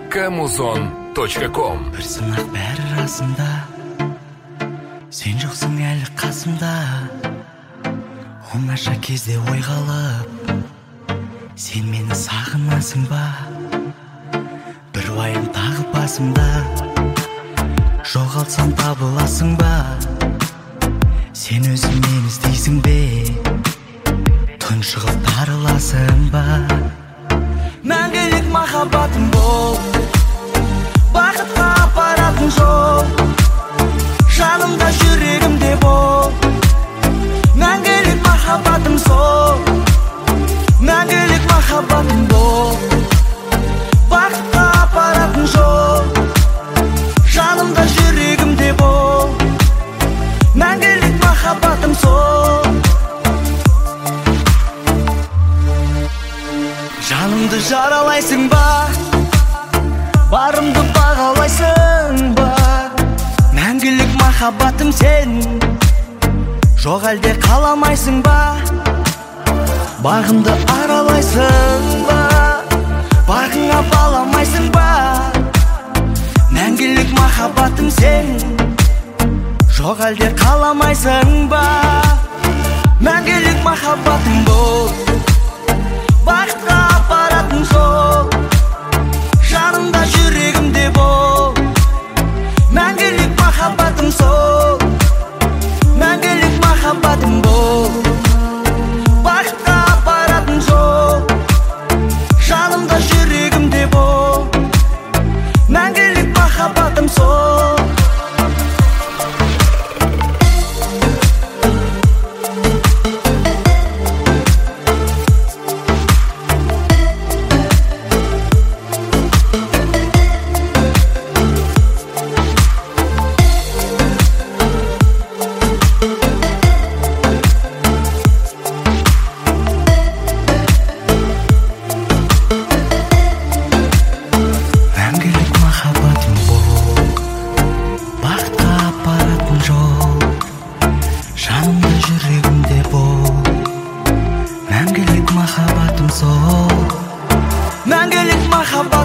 Kamuzon.com. Бір сынақ бәрі расында, сен жоқсың әлі қасымда. Оңаша кезде ойға алып, сен мені сағынасың ба? Бір уайым тағы басымда, жоғалтсам табыласың ба? Сен өзің мені іздейсің бе? Тұншығып тарыласың ба? Мәңгілік махаббатым бол, бақытқа апаратын жол, жанымда жүрегімде бол. Мәңгілік махаббатым сол, мәңгілік махаббатым бол, бақытқа апаратын жол, жанымда жүрегімде бол. Мәңгілік махаббатым сол. Жанымды жаралайсың ба? Барымды бағалайсың ба? Мәңгілік махаббатым сен, жоқ әлде қаламайсың ба? Бағымды аралайсың ба? Бағыңа баламайсың ба? Мәңгілік махаббатым сен, жоқ әлде қаламайсың ба? Мәңгілік махаббатым бол, бақытқа апаратын жол, жанымда жүрегімде бол. Мәңгілік махаббатым сол, мәңгілік махаббатым бол, бақытқа апаратын жол, жанымда жүрегімде бол. Мәңгілік махаббатым сол. Мәңгілік махаббатым сол, мәңгілік махаббатым